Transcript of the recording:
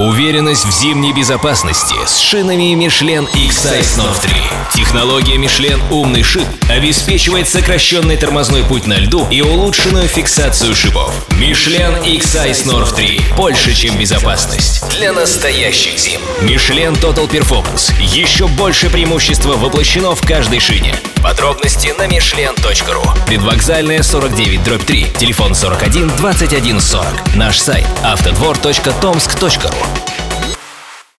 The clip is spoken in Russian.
Уверенность в зимней безопасности с шинами Michelin X-Size North 3. Технология Michelin «Умный шип» обеспечивает сокращенный тормозной путь на льду и улучшенную фиксацию шипов. Michelin X-Size North 3 больше, чем безопасность. Для настоящих зим. Michelin Total Performance. Еще больше преимущества воплощено в каждой шине. Подробности на michelin.ru. Предвокзальная 49/3. Телефон 41 21 40. Наш сайт автодвор.томск.ру.